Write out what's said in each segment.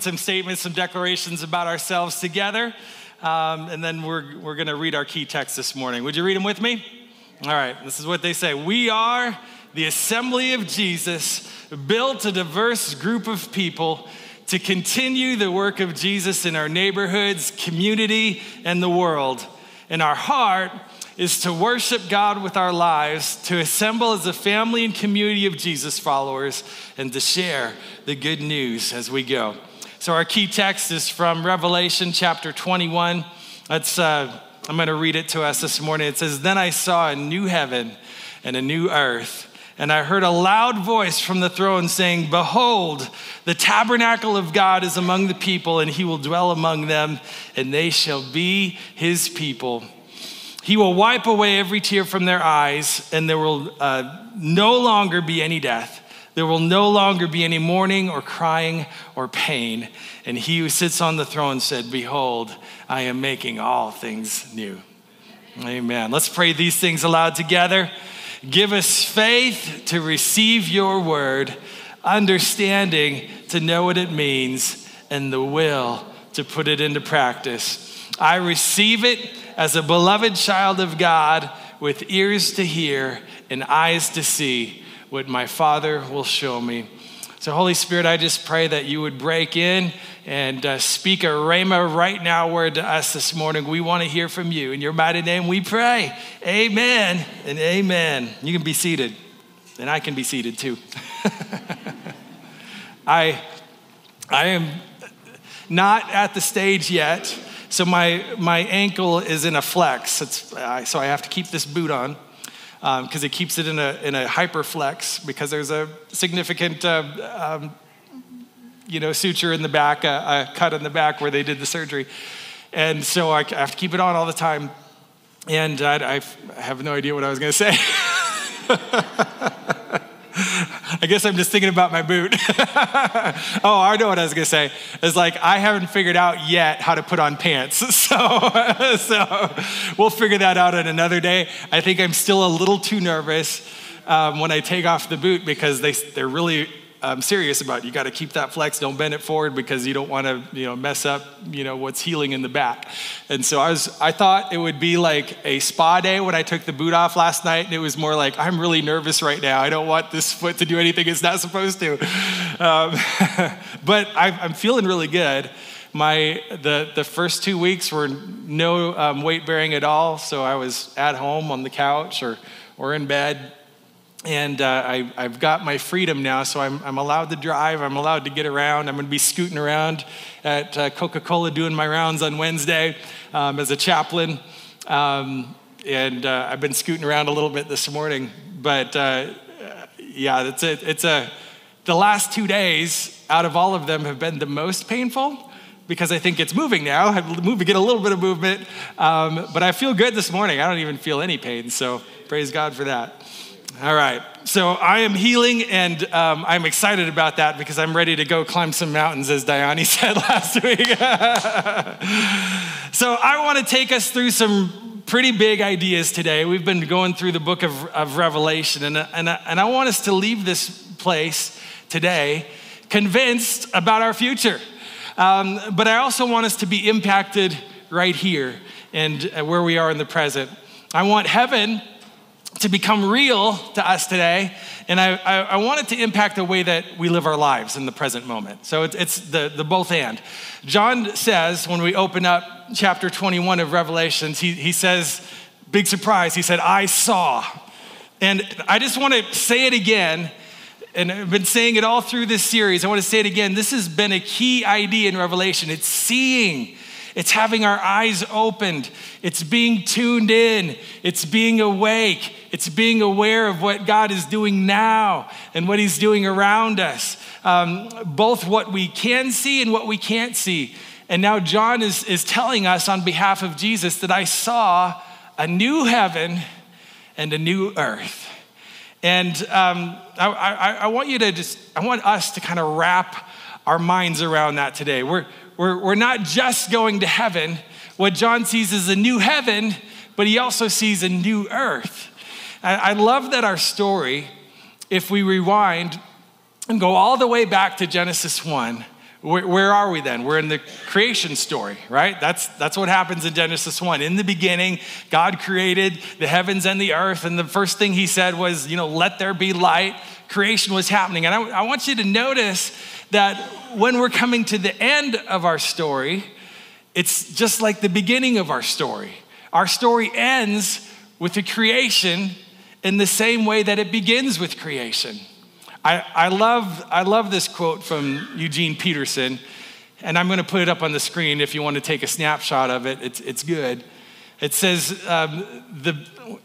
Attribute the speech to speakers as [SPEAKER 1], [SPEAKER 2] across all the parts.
[SPEAKER 1] some statements, some declarations about ourselves together. And then we're going to read our key text this morning. Would you read them with me? All right, this is what they say. We are the assembly of Jesus, built a diverse group of people to continue the work of Jesus in our neighborhoods, community, and the world. And our heart is to worship God with our lives, to assemble as a family and community of Jesus followers, and to share the good news as we go. So our key text is from Revelation chapter 21. I'm going to read it to us this morning. It says, "Then I saw a new heaven and a new earth. And I heard a loud voice from the throne saying, 'Behold, the tabernacle of God is among the people, and he will dwell among them, and they shall be his people. He will wipe away every tear from their eyes, and there will no longer be any death. There will no longer be any mourning or crying or pain.' And he who sits on the throne said, 'Behold, I am making all things new.'" Amen. Let's pray these things aloud together. Give us faith to receive your word, understanding to know what it means, and the will to put it into practice. I receive it as a beloved child of God with ears to hear and eyes to see what my Father will show me. So Holy Spirit, I just pray that you would break in and speak a rhema right now word to us this morning. We want to hear from you. In your mighty name we pray. Amen and amen. You can be seated, and I can be seated too. I am not at the stage yet, so my ankle is in a flex. So I have to keep this boot on because it keeps it in a hyper flex because there's a significant suture in the back, a cut in the back where they did the surgery. And so I have to keep it on all the time. And I have no idea what I was going to say. I guess I'm just thinking about my boot. Oh, I know what I was going to say. It's like, I haven't figured out yet how to put on pants. So we'll figure that out on another day. I think I'm still a little too nervous when I take off the boot because they're really serious about it. You got to keep that flex. Don't bend it forward because you don't want to, mess up, what's healing in the back. And so I thought it would be like a spa day when I took the boot off last night. And it was more like, I'm really nervous right now. I don't want this foot to do anything it's not supposed to. But I'm feeling really good. The first 2 weeks were no weight bearing at all. So I was at home on the couch or in bed. And I've got my freedom now, so I'm allowed to drive. I'm allowed to get around. I'm going to be scooting around at Coca-Cola doing my rounds on Wednesday as a chaplain. And I've been scooting around a little bit this morning. But that's it. The last 2 days out of all of them have been the most painful because I think it's moving now. I've get a little bit of movement. But I feel good this morning. I don't even feel any pain, so praise God for that. All right, so I am healing, and I'm excited about that because I'm ready to go climb some mountains, as Diane said last week. So I want to take us through some pretty big ideas today. We've been going through the book of Revelation, and I want us to leave this place today convinced about our future. But I also want us to be impacted right here and where we are in the present. I want heaven to become real to us today, and I want it to impact the way that we live our lives in the present moment. So it's the both and. John says, when we open up chapter 21 of Revelations, he says, big surprise, he said, "I saw." And I just want to say it again, and I've been saying it all through this series. I want to say it again. This has been a key idea in Revelation. It's seeing. It's having our eyes opened. It's being tuned in. It's being awake. It's being aware of what God is doing now and what he's doing around us, both what we can see and what we can't see. And now John is telling us on behalf of Jesus that I saw a new heaven and a new earth. And I want us to kind of wrap our minds around that today. We're not just going to heaven. What John sees is a new heaven, but he also sees a new earth. I love that our story, if we rewind and go all the way back to Genesis 1, Where are we then? We're in the creation story, right? That's what happens in Genesis 1. In the beginning, God created the heavens and the earth, and the first thing he said was, let there be light. Creation was happening. And I want you to notice that when we're coming to the end of our story, it's just like the beginning of our story. Our story ends with the creation in the same way that it begins with creation. I love this quote from Eugene Peterson, and I'm going to put it up on the screen if you want to take a snapshot of it. It's good. It says, the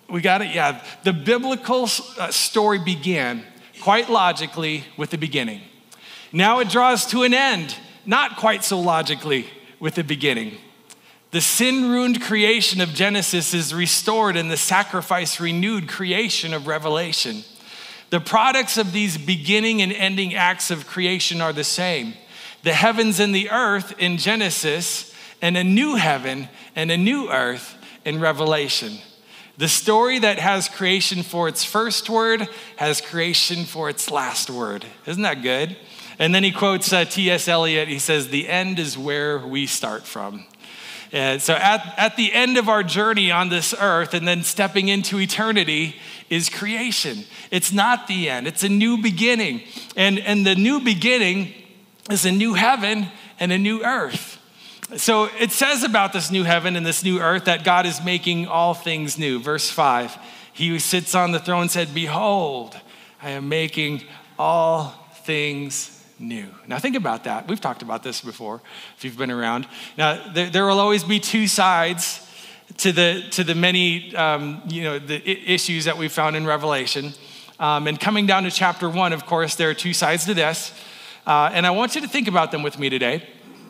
[SPEAKER 1] biblical story began quite logically with the beginning. Now it draws to an end, not quite so logically with the beginning. The sin-ruined creation of Genesis is restored in the sacrifice-renewed creation of Revelation. The products of these beginning and ending acts of creation are the same. The heavens and the earth in Genesis, and a new heaven and a new earth in Revelation. The story that has creation for its first word has creation for its last word. Isn't that good? And then he quotes T.S. Eliot. He says, "The end is where we start from." And so at the end of our journey on this earth and then stepping into eternity is creation. It's not the end, it's a new beginning. And the new beginning is a new heaven and a new earth. So it says about this new heaven and this new earth that God is making all things new. Verse 5, he who sits on the throne said, "Behold, I am making all things new." Now think about that. We've talked about this before, if you've been around. Now there will always be two sides to the many the issues that we found in Revelation. And coming down to chapter 1, of course, there are two sides to this. And I want you to think about them with me today.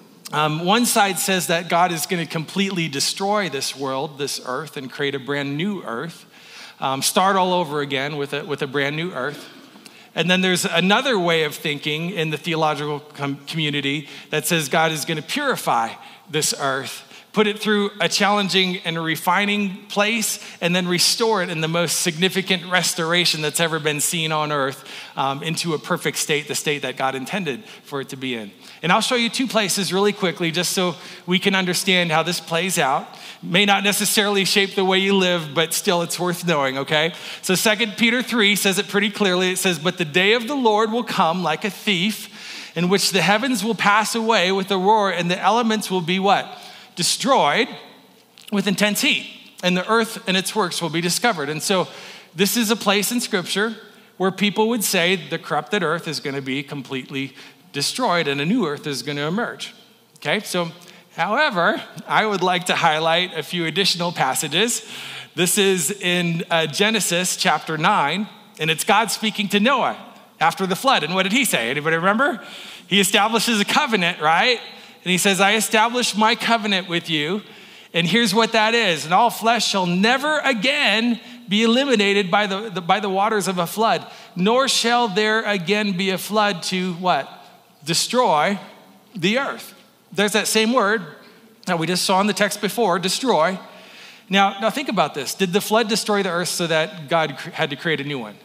[SPEAKER 1] One side says that God is going to completely destroy this world, this earth, and create a brand new earth. Start all over again with a brand new earth. And then there's another way of thinking in the theological community that says God is going to purify this earth, put it through a challenging and a refining place, and then restore it in the most significant restoration that's ever been seen on earth into a perfect state, the state that God intended for it to be in. And I'll show you two places really quickly just so we can understand how this plays out. May not necessarily shape the way you live, but still it's worth knowing, okay? So 2 Peter 3 says it pretty clearly. It says, "But the day of the Lord will come like a thief, in which the heavens will pass away with a roar, and the elements will be" what? "Destroyed with intense heat, and the earth and its works will be discovered." And so this is a place in Scripture where people would say the corrupted earth is going to be completely destroyed and a new earth is going to emerge. Okay, so however, I would like to highlight a few additional passages. This is in Genesis chapter 9, and it's God speaking to Noah after the flood. And what did he say? Anybody remember? He establishes a covenant, right? And he says, "I establish my covenant with you." And here's what that is. "And all flesh shall never again be eliminated by the waters of a flood, nor shall there again be a flood to" what? "Destroy the earth." There's that same word that we just saw in the text before, destroy. Now think about this. Did the flood destroy the earth so that God had to create a new one?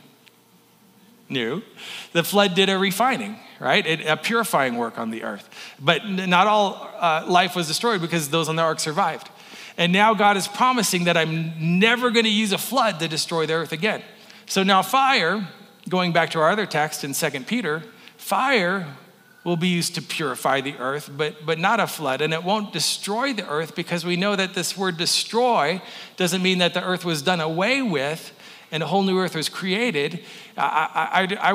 [SPEAKER 1] No. The flood did a refining, right? A purifying work on the earth. But not all life was destroyed because those on the ark survived. And now God is promising that I'm never going to use a flood to destroy the earth again. So now fire, going back to our other text in 2 Peter, fire will be used to purify the earth, but not a flood. And it won't destroy the earth because we know that this word destroy doesn't mean that the earth was done away with and a whole new earth was created. I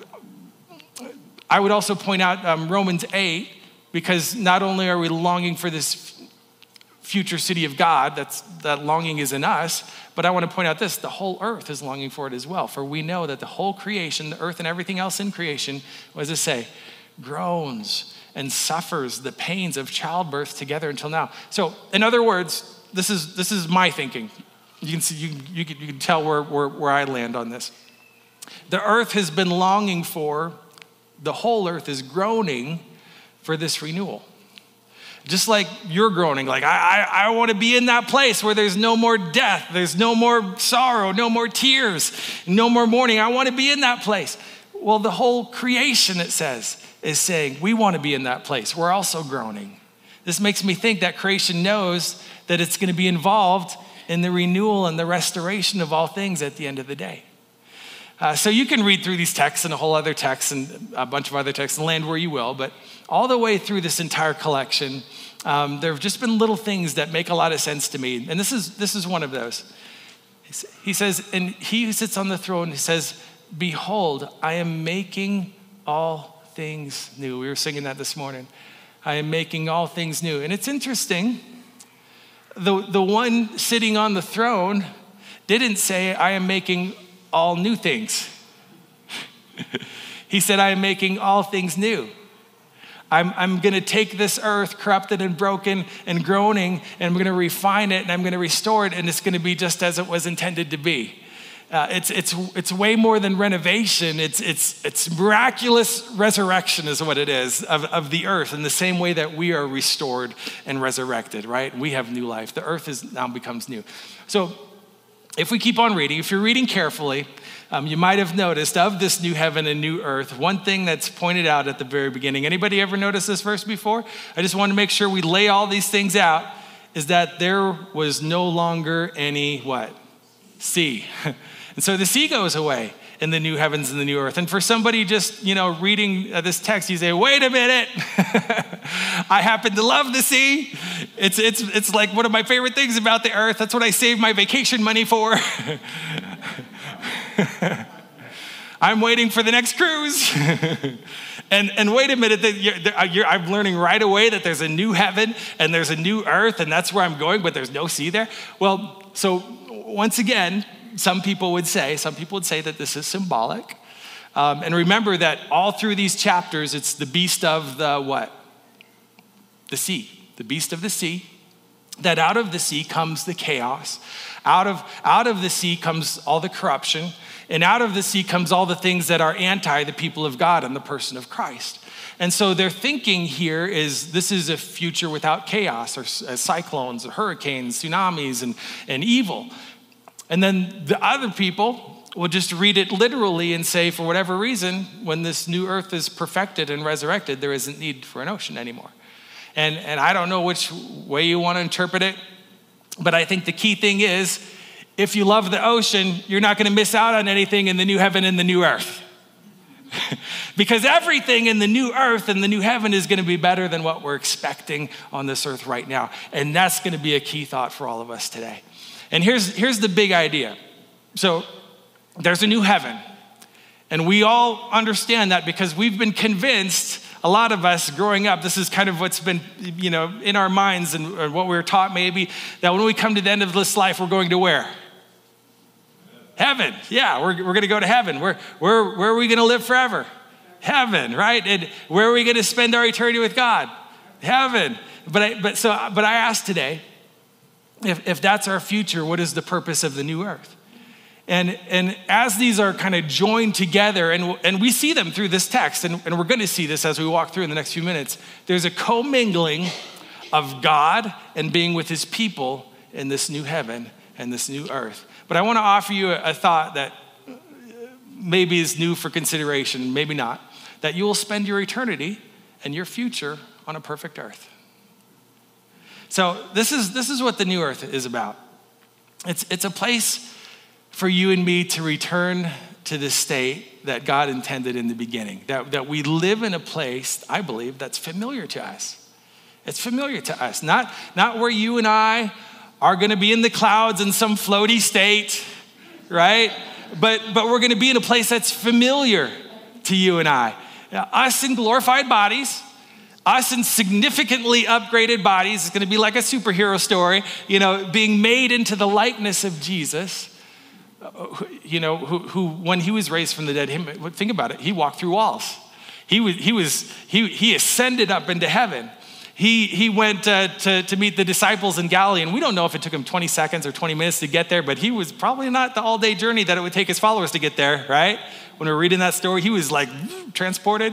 [SPEAKER 1] would also point out Romans 8, because not only are we longing for this future city of God, that longing is in us, but I want to point out this, the whole earth is longing for it as well. For we know that the whole creation, the earth and everything else in creation, what does it say? Groans and suffers the pains of childbirth together until now. So in other words, this is my thinking. You can see, you can tell where I land on this. The earth has been longing for, the whole earth is groaning for this renewal. Just like you're groaning, like I want to be in that place where there's no more death, there's no more sorrow, no more tears, no more mourning. I want to be in that place. Well, the whole creation, it says, is saying, we want to be in that place. We're also groaning. This makes me think that creation knows that it's going to be involved in the renewal and the restoration of all things at the end of the day. So you can read through these texts and a whole other text and a bunch of other texts and land where you will, but all the way through this entire collection, there have just been little things that make a lot of sense to me. And this is one of those. He says, and he who sits on the throne, he says, behold, I am making all things new. We were singing that this morning. I am making all things new. And it's interesting, the one sitting on the throne didn't say, I am making all new things. He said, I am making all things new. I'm going to take this earth corrupted and broken and groaning, and I'm going to refine it, and I'm going to restore it, and it's going to be just as it was intended to be. It's way more than renovation. It's miraculous resurrection is what it is of the earth, in the same way that we are restored and resurrected, right? We have new life. The earth now becomes new. So if we keep on reading, if you're reading carefully, you might have noticed of this new heaven and new earth, one thing that's pointed out at the very beginning. Anybody ever noticed this verse before? I just want to make sure we lay all these things out, is that there was no longer any what? Sea. And so the sea goes away in the new heavens and the new earth. And for somebody just, reading this text, you say, wait a minute. I happen to love the sea. It's like one of my favorite things about the earth. That's what I save my vacation money for. I'm waiting for the next cruise. And wait a minute, I'm learning right away that there's a new heaven and there's a new earth, and that's where I'm going, but there's no sea there. Well, so once again, some people would say that this is symbolic. And remember that all through these chapters, it's the beast of the what? The sea. The beast of the sea. That out of the sea comes the chaos. Out of the sea comes all the corruption. And out of the sea comes all the things that are anti the people of God and the person of Christ. And so their thinking here is this is a future without chaos, or cyclones, or hurricanes, tsunamis, and evil. And then the other people will just read it literally and say, for whatever reason, when this new earth is perfected and resurrected, there isn't need for an ocean anymore. And I don't know which way you want to interpret it, but I think the key thing is, if you love the ocean, you're not going to miss out on anything in the new heaven and the new earth. Because everything in the new earth and the new heaven is going to be better than what we're expecting on this earth right now. And that's going to be a key thought for all of us today. And here's the big idea. So there's a new heaven. And we all understand that because we've been convinced, a lot of us growing up, this is kind of what's been, in our minds and what we were taught maybe, that when we come to the end of this life, we're going to where? Heaven. Yeah, we're going to go to heaven. Where are we going to live forever? Heaven, right? And where are we going to spend our eternity with God? Heaven. But I ask today, if that's our future, what is the purpose of the new earth? And as these are kind of joined together, and we see them through this text, and we're going to see this as we walk through in the next few minutes, there's a commingling of God and being with his people in this new heaven and this new earth. But I want to offer you a thought that maybe is new for consideration, maybe not, that you will spend your eternity and your future on a perfect earth. So this is what the new earth is about. It's a place for you and me to return to the state that God intended in the beginning. That we live in a place, I believe, that's familiar to us. It's familiar to us. Not where you and I are going to be in the clouds in some floaty state, right? But we're going to be in a place that's familiar to you and I. Us in glorified bodies, us in significantly upgraded bodies. It's going to be like a superhero story, being made into the likeness of Jesus, who when he was raised from the dead, think about it, he walked through walls. He ascended up into heaven. He went to meet the disciples in Galilee, and we don't know if it took him 20 seconds or 20 minutes to get there, but he was probably not the all-day journey that it would take his followers to get there, right? When we're reading that story, he was like transported.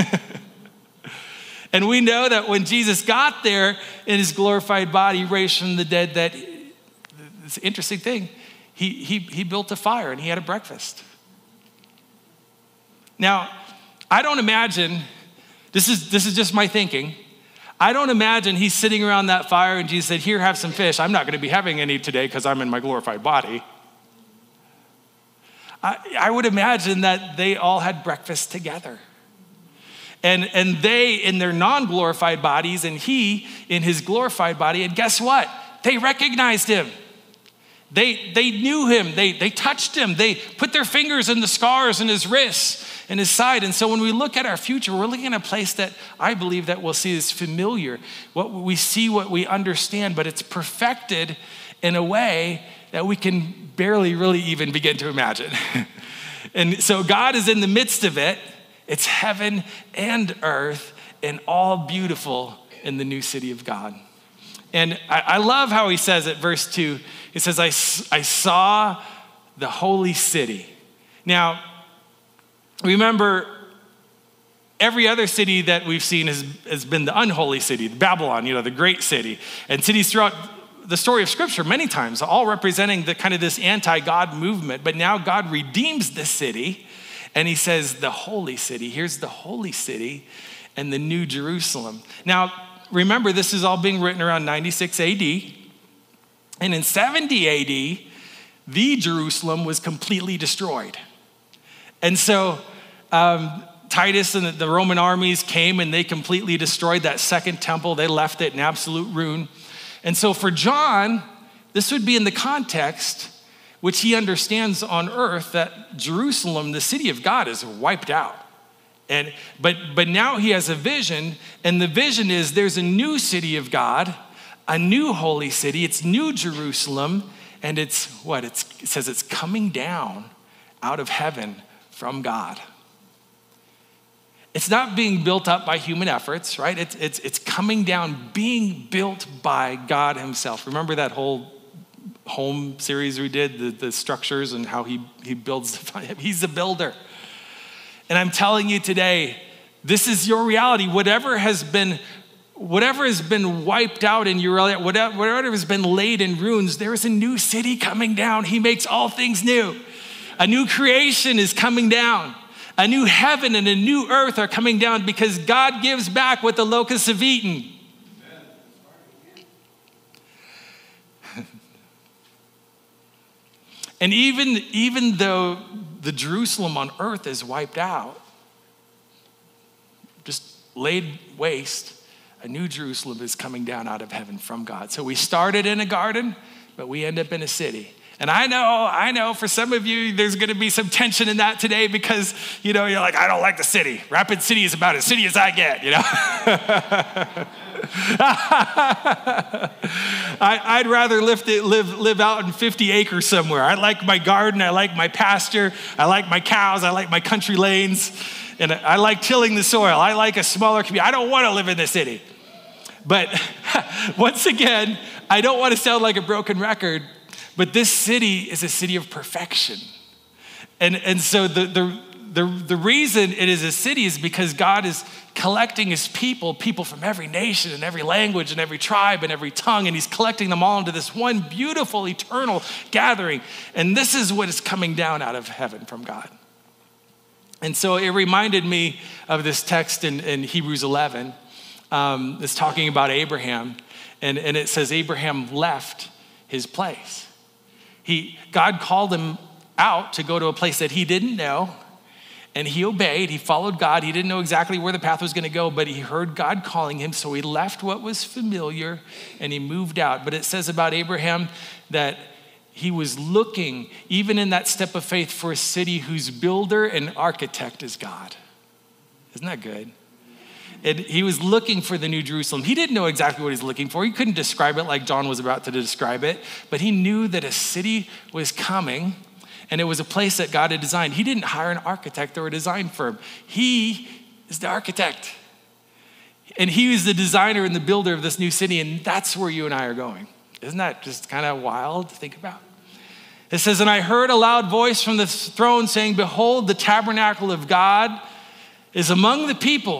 [SPEAKER 1] And we know that when Jesus got there in his glorified body, raised from the dead, that it's an interesting thing. He built a fire and he had a breakfast. Now, I don't imagine This is just my thinking. I don't imagine he's sitting around that fire and Jesus said, here, have some fish. I'm not going to be having any today because I'm in my glorified body. I would imagine that they all had breakfast together. And they in their non-glorified bodies and he in his glorified body. And guess what? They recognized him. They knew him. They touched him. They put their fingers in the scars in his wrists and his side. And so when we look at our future, we're looking at a place that I believe that we'll see is familiar. What we see, what we understand, but it's perfected in a way that we can barely really even begin to imagine. And so God is in the midst of it. It's heaven and earth and all beautiful in the new city of God. And I love how he says it, verse 2. He says, I saw the holy city. Now, remember, every other city that we've seen has been the unholy city, Babylon, the great city. And cities throughout the story of Scripture many times, all representing the kind of this anti-God movement. But now God redeems the city, and he says the holy city. Here's the holy city and the new Jerusalem. Now, remember, this is all being written around 96 AD. And in 70 AD, the Jerusalem was completely destroyed. And so Titus and the Roman armies came and they completely destroyed that second temple. They left it in absolute ruin. And so for John, this would be in the context which he understands on earth that Jerusalem, the city of God, is wiped out. But now he has a vision, and the vision is there's a new city of God, a new holy city. It's new Jerusalem, and it says it's coming down out of heaven from God. It's not being built up by human efforts, right? It's coming down, being built by God himself. Remember that whole home series we did, the structures and how he builds, he's a builder. And I'm telling you today, this is your reality. Whatever has been wiped out in your reality, whatever has been laid in ruins, there is a new city coming down. He makes all things new. A new creation is coming down. A new heaven and a new earth are coming down because God gives back what the locusts have eaten. And even though the Jerusalem on earth is wiped out, just laid waste, a new Jerusalem is coming down out of heaven from God. So we started in a garden, but we end up in a city. And I know for some of you, there's gonna be some tension in that today because, you're like, I don't like the city. Rapid City is about as city as I get, I'd rather live out in 50 acres somewhere. I like my garden, I like my pasture, I like my cows, I like my country lanes, and I like tilling the soil. I like a smaller community. I don't wanna live in the city. But once again, I don't wanna sound like a broken record, but this city is a city of perfection. And so the reason it is a city is because God is collecting his people from every nation and every language and every tribe and every tongue, and he's collecting them all into this one beautiful, eternal gathering. And this is what is coming down out of heaven from God. And so it reminded me of this text in Hebrews 11. It's talking about Abraham, and it says Abraham left his place. God called him out to go to a place that he didn't know, and he obeyed. He followed God. He didn't know exactly where the path was going to go, but he heard God calling him, so he left what was familiar and he moved out. But it says about Abraham that he was looking, even in that step of faith, for a city whose builder and architect is God. Isn't that good? And he was looking for the new Jerusalem. He didn't know exactly what he's looking for. He couldn't describe it like John was about to describe it, but he knew that a city was coming, and it was a place that God had designed. He didn't hire an architect or a design firm. He is the architect. And he was the designer and the builder of this new city, and that's where you and I are going. Isn't that just kind of wild to think about? It says, and I heard a loud voice from the throne saying, behold, the tabernacle of God is among the people,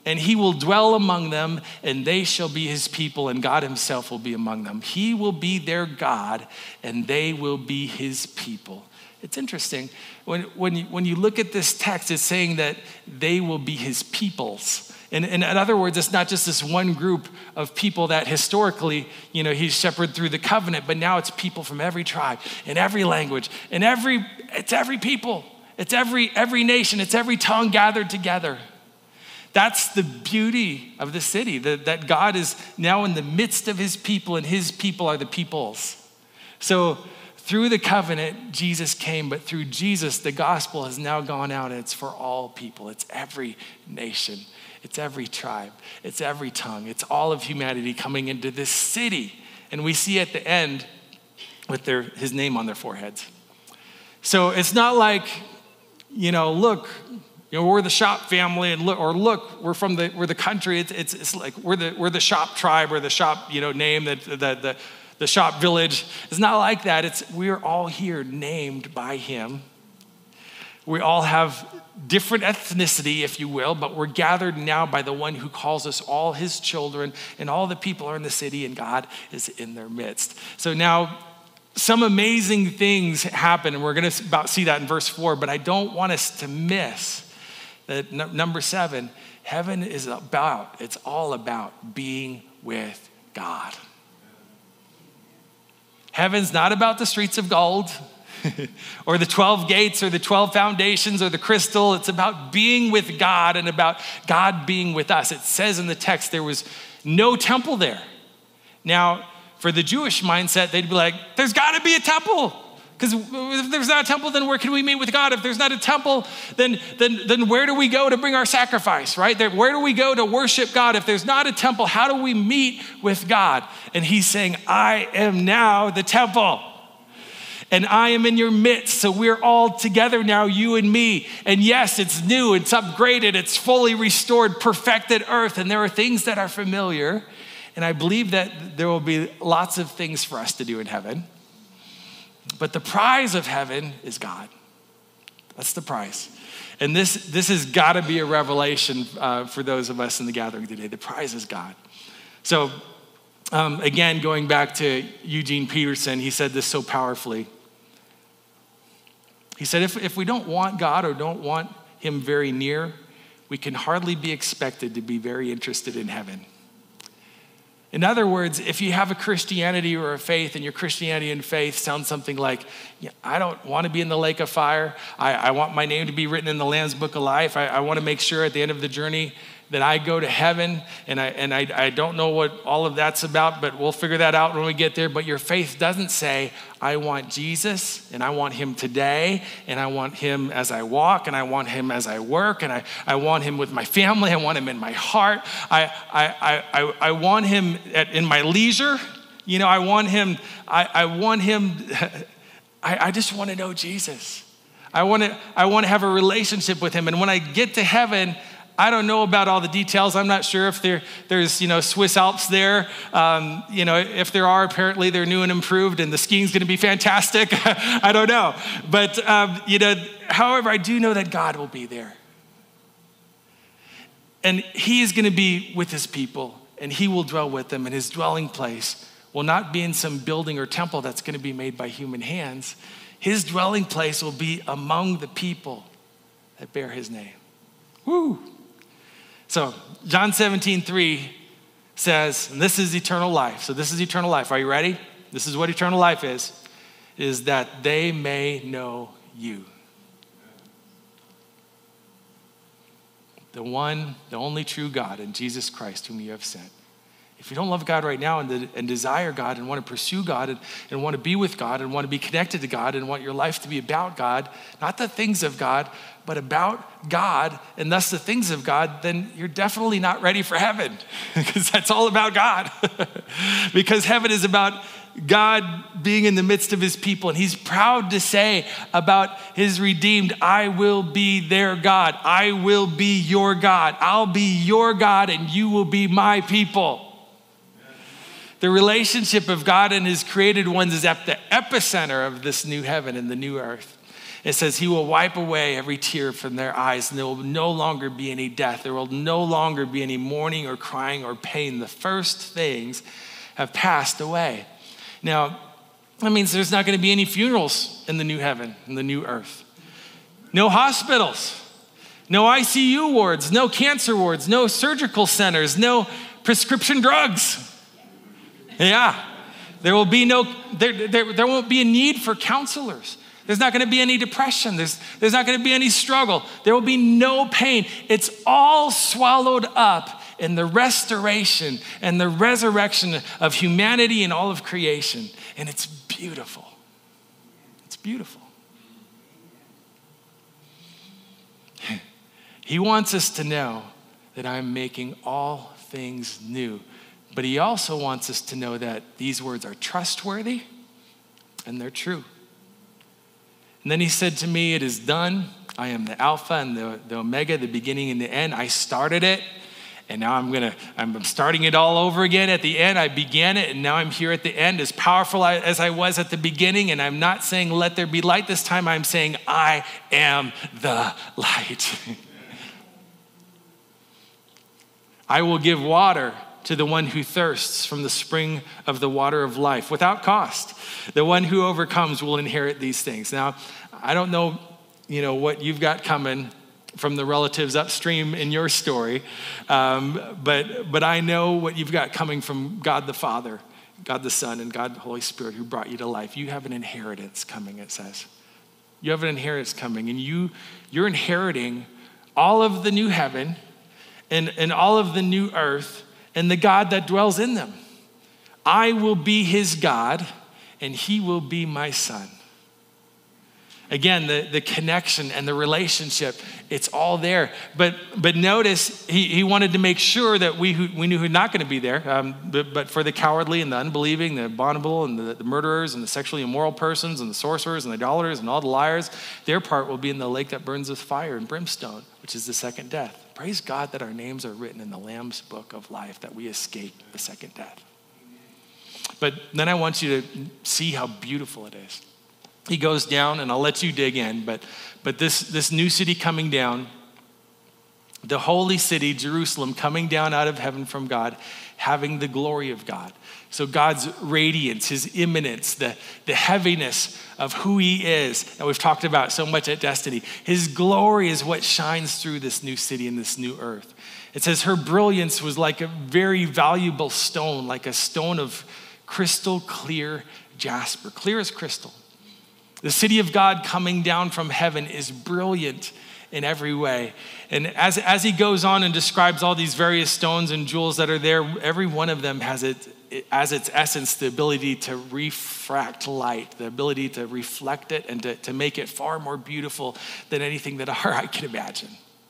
[SPEAKER 1] and he will dwell among them, and they shall be his people, and God himself will be among them. He will be their God, and they will be his people. It's interesting. When you look at this text, it's saying that they will be his peoples. And in other words, it's not just this one group of people that historically, he's shepherded through the covenant, but now it's people from every tribe, and every language, and it's every people. It's every nation, it's every tongue gathered together. That's the beauty of the city, that God is now in the midst of his people, and his people are the peoples. So through the covenant, Jesus came, but through Jesus, the gospel has now gone out, and it's for all people. It's every nation, it's every tribe, it's every tongue, it's all of humanity coming into this city. And we see at the end with his name on their foreheads. So it's not like, look, we're the Shop family, and look, we're the country. It's like we're the Shop tribe, or the Shop, name, the Shop village. It's not like that. We're all here named by him. We all have different ethnicity, if you will, but we're gathered now by the one who calls us all his children, and all the people are in the city, and God is in their midst. So now, some amazing things happen, and we're going to about see that in verse 4, but I don't want us to miss that number 7, heaven is it's all about being with God. Heaven's not about the streets of gold or the 12 gates or the 12 foundations or the crystal. It's about being with God and about God being with us. It says in the text there was no temple there. Now, for the Jewish mindset, they'd be like, there's got to be a temple. Because if there's not a temple, then where can we meet with God? If there's not a temple, then where do we go to bring our sacrifice, right? Where do we go to worship God? If there's not a temple, how do we meet with God? And he's saying, I am now the temple. And I am in your midst. So we're all together now, you and me. And yes, it's new, it's upgraded, it's fully restored, perfected earth. And there are things that are familiar. And I believe that there will be lots of things for us to do in heaven. But the prize of heaven is God. That's the prize. And this has got to be a revelation for those of us in the gathering today. The prize is God. So again, going back to Eugene Peterson, he said this so powerfully. He said, if we don't want God or don't want him very near, we can hardly be expected to be very interested in heaven. In other words, if you have a Christianity or a faith, and your Christianity and faith sounds something like, I don't want to be in the lake of fire. I want my name to be written in the Lamb's Book of Life. I want to make sure at the end of the journey that I go to heaven, and I don't know what all of that's about, but we'll figure that out when we get there. But your faith doesn't say, I want Jesus, and I want him today, and I want him as I walk, and I want him as I work, and I want him with my family, I want him in my heart, I want him in my leisure, I want him, I just want to know Jesus. I want to have a relationship with him, and when I get to heaven, I don't know about all the details. I'm not sure if there's Swiss Alps there. If there are, apparently they're new and improved, and the skiing's going to be fantastic. I don't know, but however, I do know that God will be there, and he is going to be with his people, and he will dwell with them, and his dwelling place will not be in some building or temple that's going to be made by human hands. His dwelling place will be among the people that bear his name. Woo! So John 17:3 says, and this is eternal life. So this is eternal life. Are you ready? This is what eternal life is that they may know you. The one, the only true God, and Jesus Christ whom you have sent. If you don't love God right now and desire God and want to pursue God and want to be with God and want to be connected to God and want your life to be about God, not the things of God, but about God and thus the things of God, then you're definitely not ready for heaven because that's all about God. Because heaven is about God being in the midst of his people, and he's proud to say about his redeemed, I will be their God. I will be your God. I'll be your God and you will be my people. The relationship of God and his created ones is at the epicenter of this new heaven and the new earth. It says he will wipe away every tear from their eyes, and there will no longer be any death. There will no longer be any mourning or crying or pain. The first things have passed away. Now, that means there's not going to be any funerals in the new heaven, in the new earth. No hospitals, no ICU wards, no cancer wards, no surgical centers, no prescription drugs. Yeah, there will be there won't be a need for counselors. There's not going to be any depression. There's not going to be any struggle. There will be no pain. It's all swallowed up in the restoration and the resurrection of humanity and all of creation. And it's beautiful. It's beautiful. He wants us to know that I'm making all things new. But he also wants us to know that these words are trustworthy and they're true. And then he said to me, it is done. I am the Alpha and the Omega, the beginning and the end. I started it, and now I'm starting it all over again at the end. I began it, and now I'm here at the end, as powerful as I was at the beginning. And I'm not saying, let there be light this time. I'm saying, I am the light. I will give water to the one who thirsts from the spring of the water of life without cost. The one who overcomes will inherit these things. Now, I don't know, what you've got coming from the relatives upstream in your story, but I know what you've got coming from God the Father, God the Son, and God the Holy Spirit who brought you to life. You have an inheritance coming, it says. You have an inheritance coming, and you're inheriting all of the new heaven and all of the new earth and the God that dwells in them. I will be his God, and he will be my son. Again, the connection and the relationship, it's all there. But notice, he wanted to make sure that we knew who's not going to be there. But for the cowardly and the unbelieving, the abominable and the murderers and the sexually immoral persons and the sorcerers and the idolaters and all the liars, their part will be in the lake that burns with fire and brimstone, which is the second death. Praise God that our names are written in the Lamb's book of life, that we escape the second death. But then I want you to see how beautiful it is. He goes down, and I'll let you dig in, but this new city coming down, the holy city, Jerusalem, coming down out of heaven from God, having the glory of God. So God's radiance, his immanence, the heaviness of who he is that we've talked about so much at Destiny. His glory is what shines through this new city and this new earth. It says her brilliance was like a very valuable stone, like a stone of crystal clear jasper, clear as crystal. The city of God coming down from heaven is brilliant in every way. And as he goes on and describes all these various stones and jewels that are there, every one of them has as its essence the ability to refract light, the ability to reflect it and to make it far more beautiful than anything that our eye can imagine.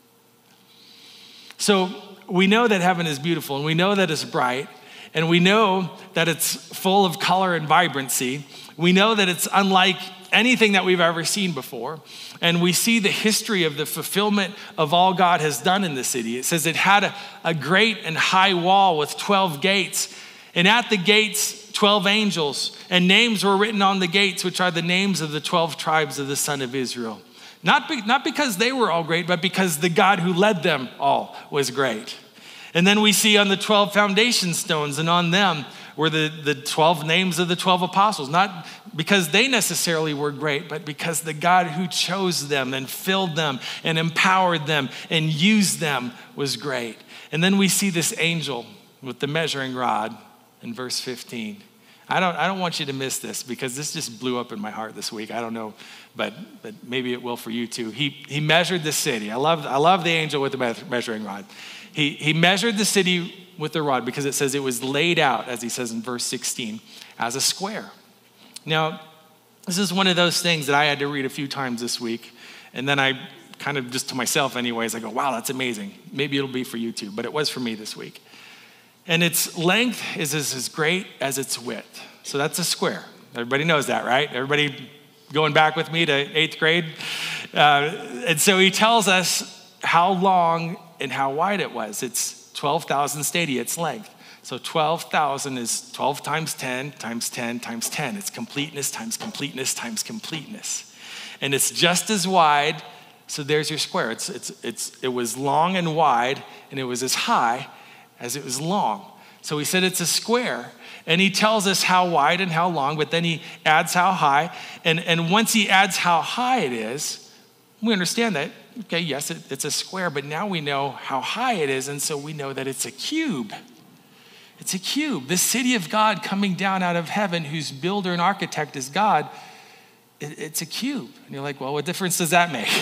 [SPEAKER 1] So we know that heaven is beautiful, and we know that it's bright, and we know that it's full of color and vibrancy. We know that it's unlike anything that we've ever seen before. And we see the history of the fulfillment of all God has done in the city. It says it had a great and high wall with 12 gates. And at the gates, 12 angels. And names were written on the gates, which are the names of the 12 tribes of the son of Israel. Not because they were all great, but because the God who led them all was great. And then we see on the 12 foundation stones, and on them were the 12 names of the 12 apostles, not because they necessarily were great, but because the God who chose them and filled them and empowered them and used them was great. And then we see this angel with the measuring rod in verse 15. I don't want you to miss this, because this just blew up in my heart this week. I don't know, but maybe it will for you too. He measured the city. I love the angel with the measuring rod. He measured the city with the rod because it says it was laid out, as he says in verse 16, as a square. Now, this is one of those things that I had to read a few times this week. And then I kind of just to myself anyways, I go, wow, that's amazing. Maybe it'll be for you too, but it was for me this week. And its length is as great as its width. So that's a square. Everybody knows that, right? Everybody going back with me to 8th grade? And so he tells us how long and how wide it was. It's 12,000 stadia, its length. So 12,000 is 12 times 10 times 10 times 10. It's completeness times completeness times completeness. and it's just as wide. So there's your square. It was long and wide, and it was as high as it was long. So he said it's a square. And he tells us how wide and how long, but then he adds how high. And once he adds how high it is, we understand that, okay, yes, it's a square, but now we know how high it is, and so we know that it's a cube. It's a cube. The city of God coming down out of heaven, whose builder and architect is God, it's a cube. And you're like, well, what difference does that make?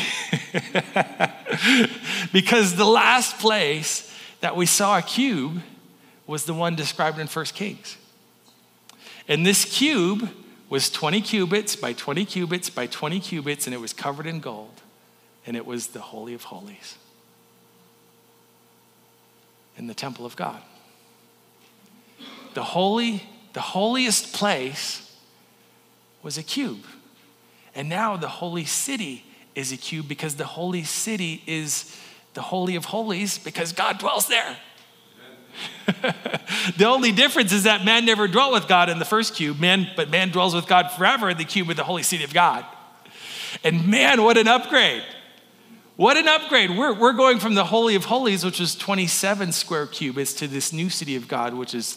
[SPEAKER 1] Because the last place that we saw a cube was the one described in 1 Kings. And this cube was 20 cubits by 20 cubits by 20 cubits, and it was covered in gold. And it was the Holy of Holies in the temple of God. The holiest place was a cube. And now the holy city is a cube because the holy city is the Holy of Holies because God dwells there. The only difference is that man never dwelt with God in the first cube, but man dwells with God forever in the cube with the holy city of God. And man, what an upgrade. What an upgrade. We're going from the Holy of Holies, which was 27 square cubits, to this new city of God, which is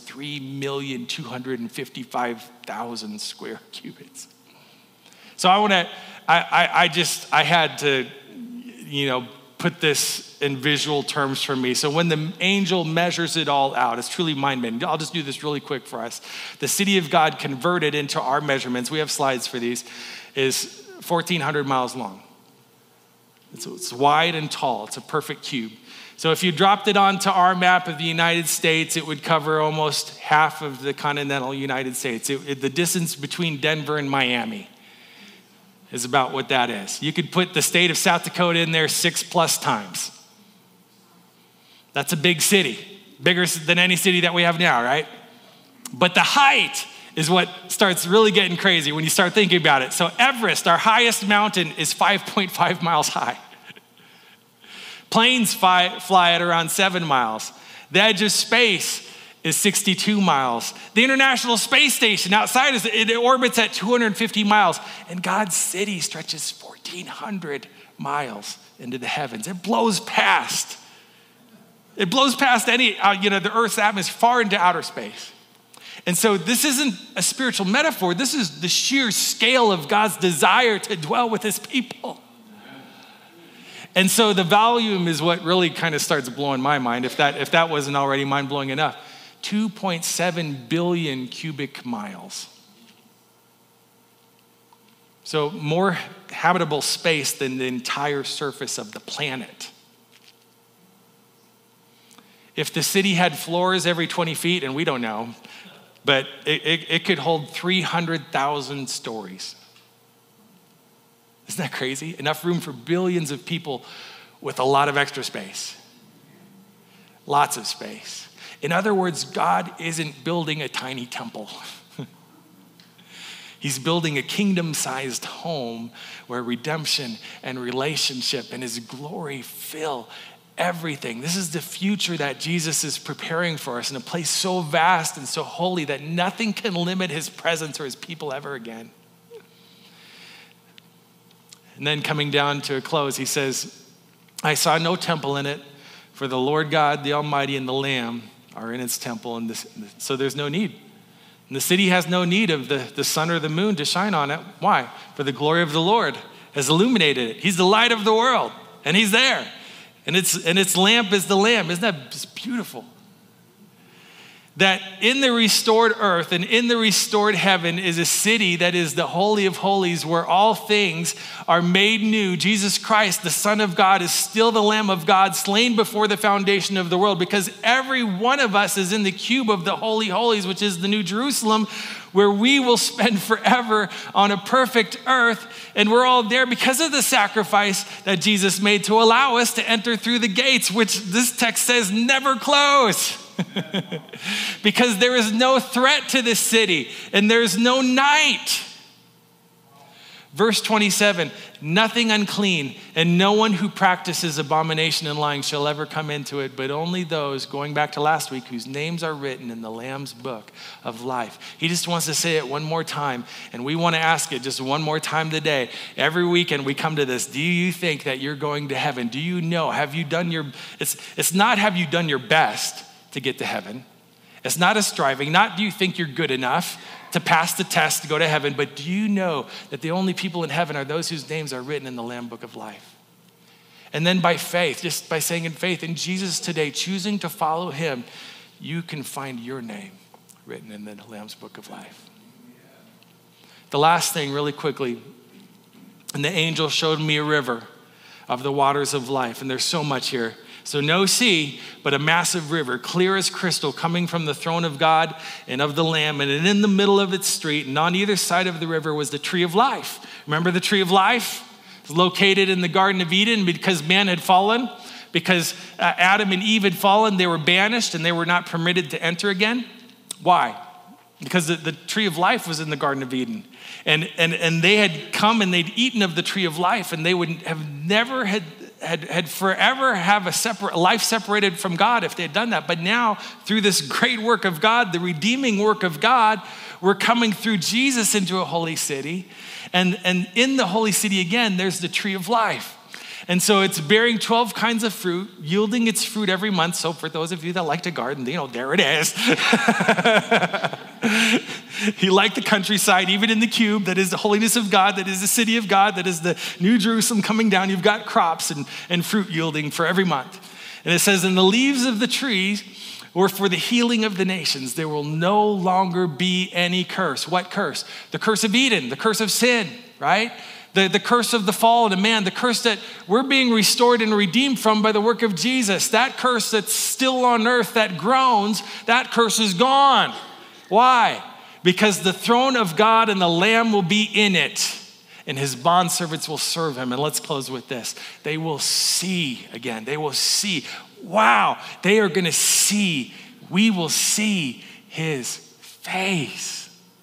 [SPEAKER 1] 3,255,000 square cubits. So I had to, put this in visual terms for me. So when the angel measures it all out, it's truly mind-bending. I'll just do this really quick for us. The city of God converted into our measurements, we have slides for these, is 1,400 miles long. It's wide and tall. It's a perfect cube. So if you dropped it onto our map of the United States, it would cover almost half of the continental United States. The distance between Denver and Miami is about what that is. You could put the state of South Dakota in there 6+ times. That's a big city, bigger than any city that we have now, right? But the height is what starts really getting crazy when you start thinking about it. So Everest, our highest mountain, is 5.5 miles high. Planes fly at around 7 miles. The edge of space is 62 miles. The International Space Station outside, it orbits at 250 miles. And God's city stretches 1,400 miles into the heavens. It blows past any, the Earth's atmosphere far into outer space. And so this isn't a spiritual metaphor. This is the sheer scale of God's desire to dwell with his people. And so the volume is what really kind of starts blowing my mind, if that wasn't already mind-blowing enough. 2.7 billion cubic miles. So more habitable space than the entire surface of the planet. If the city had floors every 20 feet, and we don't know, but it could hold 300,000 stories. Isn't that crazy? Enough room for billions of people with a lot of extra space. Lots of space. In other words, God isn't building a tiny temple. He's building a kingdom-sized home where redemption and relationship and his glory fill everything. This is the future that Jesus is preparing for us in a place so vast and so holy that nothing can limit his presence or his people ever again. And then coming down to a close, he says, I saw no temple in it, for the Lord God, the Almighty, and the Lamb are in its temple. And so there's no need. And the city has no need of the sun or the moon to shine on it. Why? For the glory of the Lord has illuminated it. He's the light of the world, and he's there. And its lamp is the Lamb. Isn't that just beautiful? That in the restored earth and in the restored heaven is a city that is the Holy of Holies, where all things are made new. Jesus Christ, the Son of God, is still the Lamb of God, slain before the foundation of the world, because every one of us is in the cube of the Holy Holies, which is the New Jerusalem, where we will spend forever on a perfect earth. And we're all there because of the sacrifice that Jesus made to allow us to enter through the gates, which this text says never close. Because there is no threat to this city and there's no night. Verse 27, nothing unclean and no one who practices abomination and lying shall ever come into it, but only those, going back to last week, whose names are written in the Lamb's book of life. He just wants to say it one more time, and we want to ask it just one more time today. Every weekend we come to this. Do you think that you're going to heaven? Do you know? Have you done it's not have you done your best to get to heaven. It's not a striving, not do you think you're good enough to pass the test to go to heaven, but do you know that the only people in heaven are those whose names are written in the Lamb book of life? And then by faith, just by saying in faith in Jesus today, choosing to follow him, you can find your name written in the Lamb's book of life. The last thing really quickly, and the angel showed me a river of the waters of life, and there's so much here. So no sea, but a massive river, clear as crystal, coming from the throne of God and of the Lamb. And in the middle of its street, and on either side of the river, was the tree of life. Remember the tree of life? It's located in the Garden of Eden because man had fallen. Because Adam and Eve had fallen, they were banished and they were not permitted to enter again. Why? Because the tree of life was in the Garden of Eden. And they had come and they'd eaten of the tree of life, and they would have never had forever have a life separated from God if they had done that. But now, through this great work of God, the redeeming work of God, we're coming through Jesus into a holy city. And in the holy city, again, there's the tree of life. And so it's bearing 12 kinds of fruit, yielding its fruit every month. So for those of you that like to garden, there it is. You like the countryside, even in the cube, that is the holiness of God, that is the city of God, that is the New Jerusalem coming down. You've got crops and fruit yielding for every month. And it says, and the leaves of the trees were for the healing of the nations. There will no longer be any curse. What curse? The curse of Eden, the curse of sin, right? The curse of the fall of man, the curse that we're being restored and redeemed from by the work of Jesus. That curse that's still on earth that groans, that curse is gone. Why? Because the throne of God and the Lamb will be in it, and his bondservants will serve him. And let's close with this. They will see again. They will see. Wow, they are going to see. We will see his face.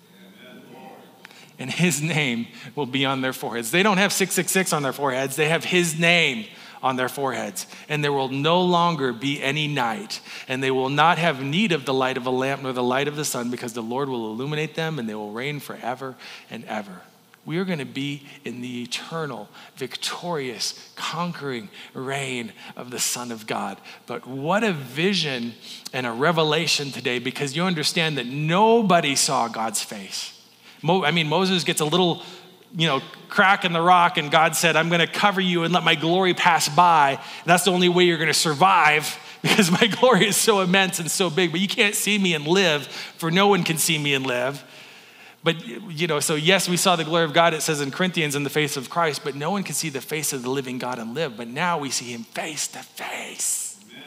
[SPEAKER 1] And his name will be on their foreheads. They don't have 666 on their foreheads. They have his name on their foreheads. And there will no longer be any night. And they will not have need of the light of a lamp nor the light of the sun, because the Lord will illuminate them and they will reign forever and ever. We are going to be in the eternal, victorious, conquering reign of the Son of God. But what a vision and a revelation today, because you understand that nobody saw God's face. Moses gets a little, crack in the rock, and God said, I'm going to cover you and let my glory pass by. And that's the only way you're going to survive, because my glory is so immense and so big. But you can't see me and live, for no one can see me and live. But, so yes, we saw the glory of God, it says in Corinthians, in the face of Christ, but no one can see the face of the living God and live. But now we see him face to face.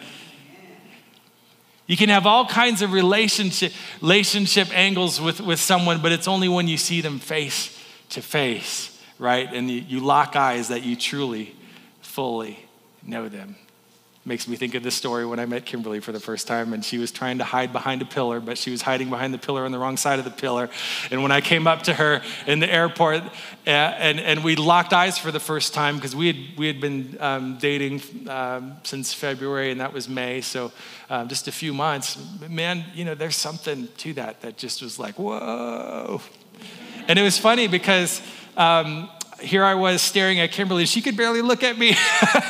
[SPEAKER 1] You can have all kinds of relationship angles with someone, but it's only when you see them face to face, right? And you lock eyes that you truly, fully know them. Makes me think of this story when I met Kimberly for the first time, and she was trying to hide behind a pillar, but she was hiding behind the pillar on the wrong side of the pillar. And when I came up to her in the airport, and we locked eyes for the first time, because we had been dating since February, and that was May, so just a few months. Man, there's something to that just was like, whoa. And it was funny because here I was staring at Kimberly. She could barely look at me.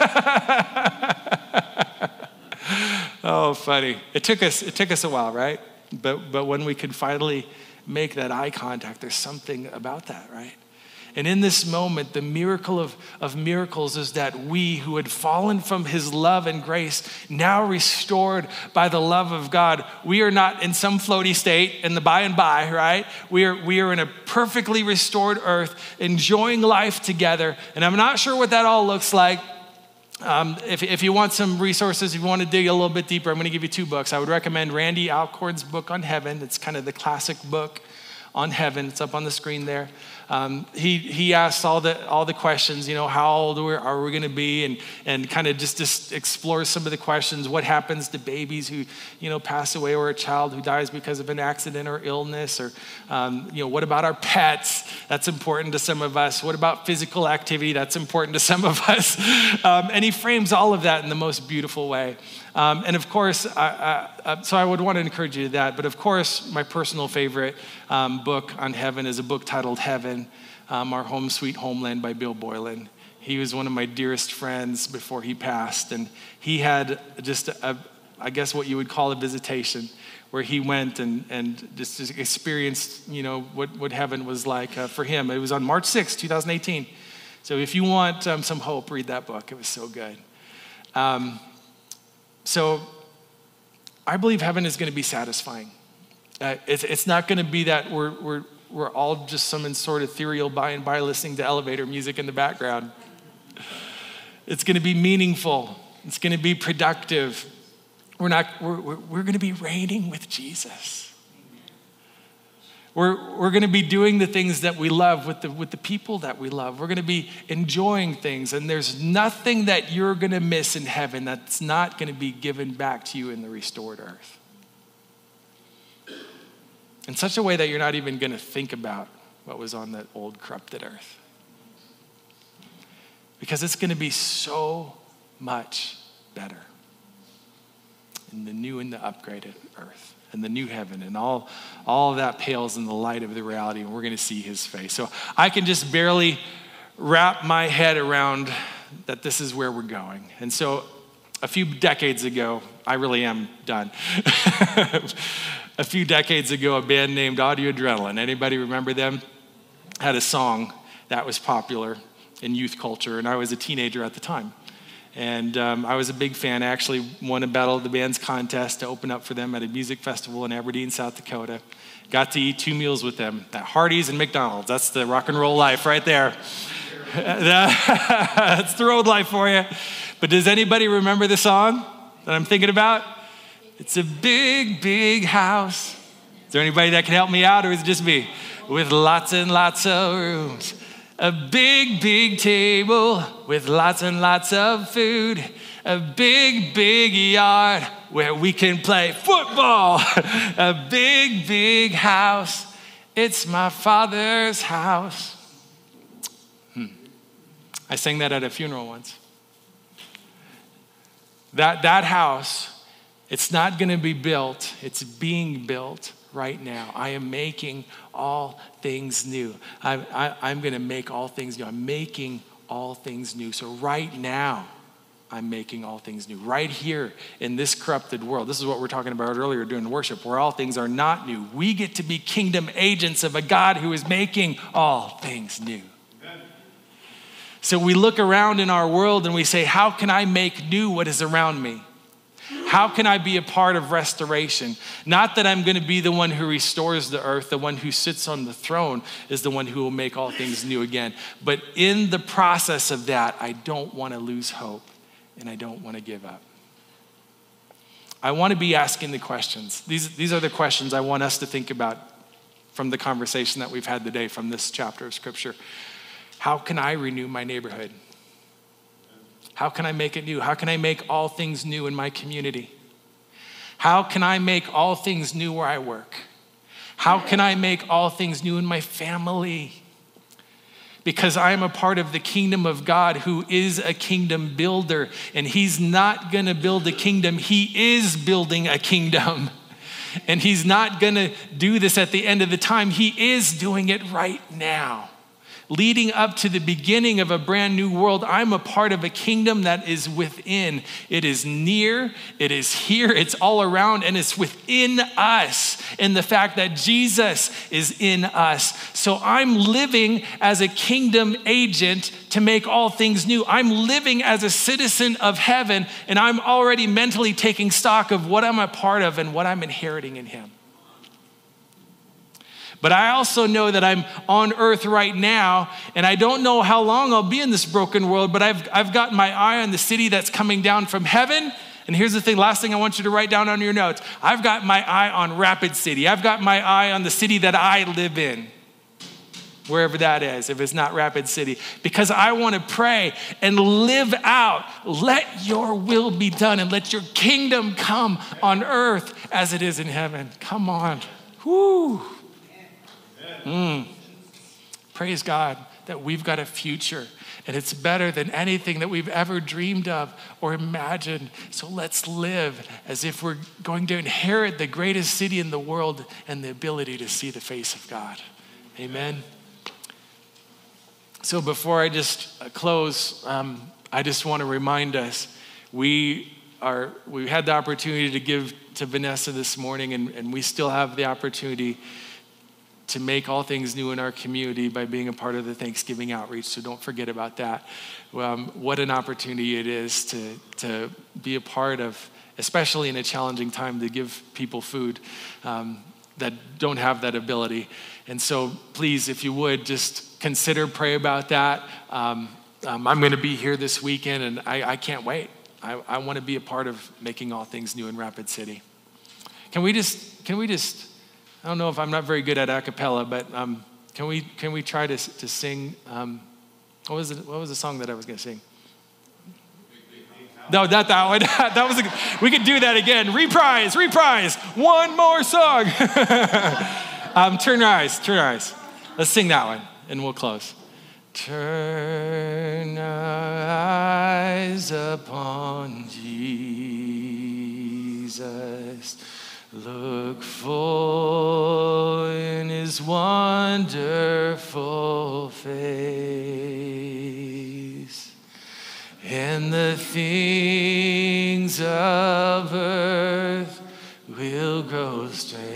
[SPEAKER 1] Oh, funny. It took us a while, right? But when we could finally make that eye contact, there's something about that, right? And in this moment, the miracle of miracles is that we who had fallen from his love and grace, now restored by the love of God, we are not in some floaty state in the by and by, right? We are in a perfectly restored earth, enjoying life together. And I'm not sure what that all looks like. If you want some resources, if you want to dig a little bit deeper, I'm going to give you 2 books. I would recommend Randy Alcorn's book on heaven. It's kind of the classic book on heaven. It's up on the screen there. he asked all the questions, how old are we going to be, and kind of just explores some of the questions. What happens to babies who, pass away, or a child who dies because of an accident or illness, or, what about our pets? That's important to some of us. What about physical activity? That's important to some of us. And he frames all of that in the most beautiful way. And of course, so I would want to encourage you to that. But of course, my personal favorite book on heaven is a book titled Heaven, Our Home Sweet Homeland by Bill Boylan. He was one of my dearest friends before he passed. And he had just, I guess what you would call a visitation, where he went and just experienced, what heaven was like for him. It was on March 6, 2018. So if you want some hope, read that book. It was so good. So I believe heaven is going to be satisfying. It's not going to be that we're all just some sort of ethereal by and by listening to elevator music in the background. It's going to be meaningful. It's going to be productive. We're going to be reigning with Jesus. We're going to be doing the things that we love with the people that we love. We're going to be enjoying things, and there's nothing that you're going to miss in heaven that's not going to be given back to you in the restored earth. In such a way that you're not even going to think about what was on that old corrupted earth. Because it's going to be so much better in the new and the upgraded earth. And the new heaven, and all of that pales in the light of the reality, and we're going to see his face. So I can just barely wrap my head around that this is where we're going. And so a few decades ago, I really am done. A few decades ago, a band named Audio Adrenaline, anybody remember them? Had a song that was popular in youth culture, and I was a teenager at the time. And I was a big fan. I actually won a Battle of the Bands contest to open up for them at a music festival in Aberdeen, South Dakota. Got to eat 2 meals with them at Hardee's and McDonald's. That's the rock and roll life right there. That's the road life for you. But does anybody remember the song that I'm thinking about? It's a big, big house. Is there anybody that can help me out, or is it just me? With lots and lots of rooms. A big, big table with lots and lots of food. A big, big yard where we can play football. A big, big house. It's my Father's house. I sang that at a funeral once. That house, it's not going to be built. It's being built right now. I am making all things new. I'm going to make all things new. I'm making all things new. So right now, I'm making all things new. Right here in this corrupted world. This is what we're talking about earlier during worship, where all things are not new. We get to be kingdom agents of a God who is making all things new. Amen. So we look around in our world and we say, how can I make new what is around me? How can I be a part of restoration? Not that I'm going to be the one who restores the earth. The one who sits on the throne is the one who will make all things new again. But in the process of that, I don't want to lose hope, and I don't want to give up. I want to be asking the questions. These are the questions I want us to think about from the conversation that we've had today from this chapter of Scripture. How can I renew my neighborhood? How can I make it new? How can I make all things new in my community? How can I make all things new where I work? How can I make all things new in my family? Because I am a part of the kingdom of God, who is a kingdom builder, and he's not going to build a kingdom. He is building a kingdom. And he's not going to do this at the end of the time. He is doing it right now. Leading up to the beginning of a brand new world, I'm a part of a kingdom that is within. It is near, it is here, it's all around, and it's within us. And the fact that Jesus is in us. So I'm living as a kingdom agent to make all things new. I'm living as a citizen of heaven, and I'm already mentally taking stock of what I'm a part of and what I'm inheriting in him. But I also know that I'm on earth right now, and I don't know how long I'll be in this broken world, but I've got my eye on the city that's coming down from heaven. And here's the thing, last thing I want you to write down on your notes. I've got my eye on Rapid City. I've got my eye on the city that I live in. wherever that is, if it's not Rapid City, because I want to pray and live out, let your will be done and let your kingdom come on earth as it is in heaven. Come on. Woo. Praise God that we've got a future, and it's better than anything that we've ever dreamed of or imagined. So let's live as if we're going to inherit the greatest city in the world and the ability to see the face of God. Amen. So before I just close, I just want to remind us, we had the opportunity to give to Vanessa this morning, and we still have the opportunity to make all things new in our community by being a part of the Thanksgiving outreach. So don't forget about that. What an opportunity it is to be a part of, especially in a challenging time, to give people food that don't have that ability. And so please, if you would, just consider, pray about that. I'm going to be here this weekend, and I can't wait. I want to be a part of making all things new in Rapid City. Can we just, I don't know if I'm not very good at a cappella, but can we try to sing, what was the song that I was going to sing? No, not that one. That was we could do that again. Reprise. One more song. Turn your eyes. Let's sing that one, and we'll close. Turn our eyes upon Jesus. Look full in his wonderful face, and the things of earth will grow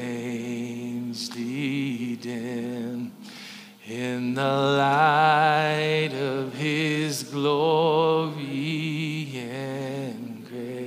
[SPEAKER 1] strangely dim in the light of his glory and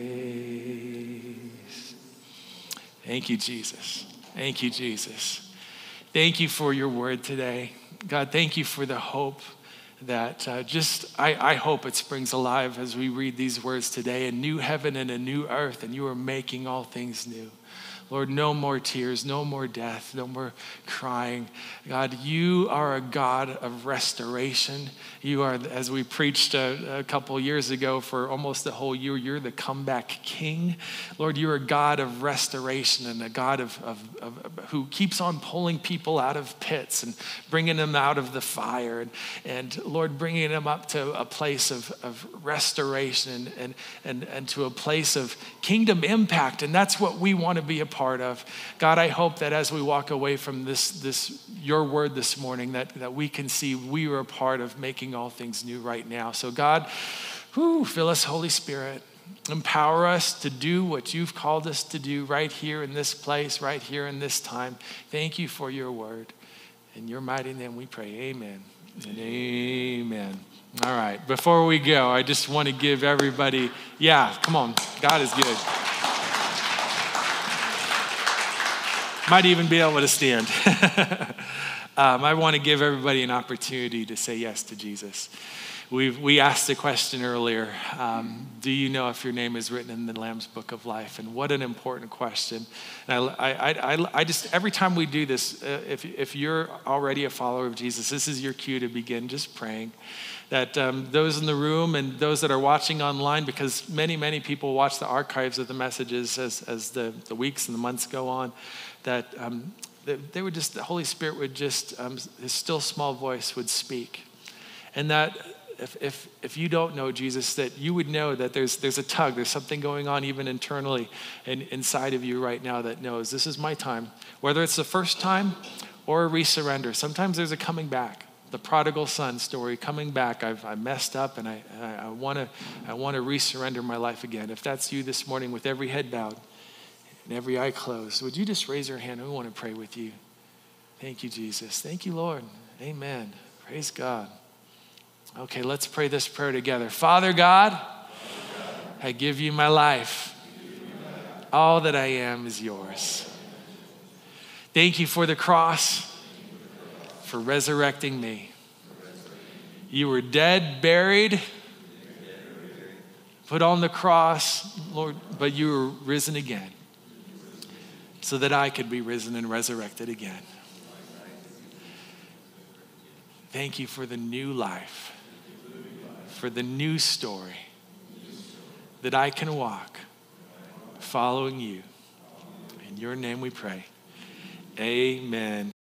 [SPEAKER 1] grace. Thank you, Jesus. Thank you, Jesus. Thank you for your word today. God, thank you for the hope that I hope it springs alive as we read these words today. A new heaven and a new earth, and you are making all things new. Lord, no more tears, no more death, no more crying. God, you are a God of restoration. You are, as we preached a couple years ago for almost the whole year, you're the comeback king. Lord, you're a God of restoration and a God of who keeps on pulling people out of pits and bringing them out of the fire. And Lord, bringing them up to a place of restoration and to a place of kingdom impact. And that's what we want to be a part of. God, I hope that as we walk away from this your word this morning, that we can see we are a part of making all things new right now. So God, fill us, Holy Spirit. Empower us to do what you've called us to do right here in this place, right here in this time. Thank you for your word. In your mighty name we pray, amen and amen. All right, before we go, I just want to give everybody, come on, God is good. Might even be able to stand. I want to give everybody an opportunity to say yes to Jesus. We asked the question earlier, do you know if your name is written in the Lamb's Book of Life? And what an important question. And I just, every time we do this, if you're already a follower of Jesus, this is your cue to begin just praying. That those in the room and those that are watching online, because many people watch the archives of the messages as the weeks and the months go on, that they would just, the Holy Spirit would just, his still small voice would speak. And that if you don't know Jesus, that you would know that there's a tug, there's something going on even internally and inside of you right now that knows this is my time. Whether it's the first time or a resurrender, sometimes there's a coming back. The prodigal son story, coming back. I messed up and I want to resurrender my life again. If that's you this morning with every head bowed and every eye closed, would you just raise your hand? We want to pray with you. Thank you, Jesus. Thank you, Lord. Amen. Praise God. Okay, let's pray this prayer together. Father God, I give you my life. All that I am is yours. Thank you for the cross, for resurrecting me. You were dead, buried, put on the cross, Lord, but you were risen again so that I could be risen and resurrected again. Thank you for the new life, for the new story that I can walk following you. In your name we pray. Amen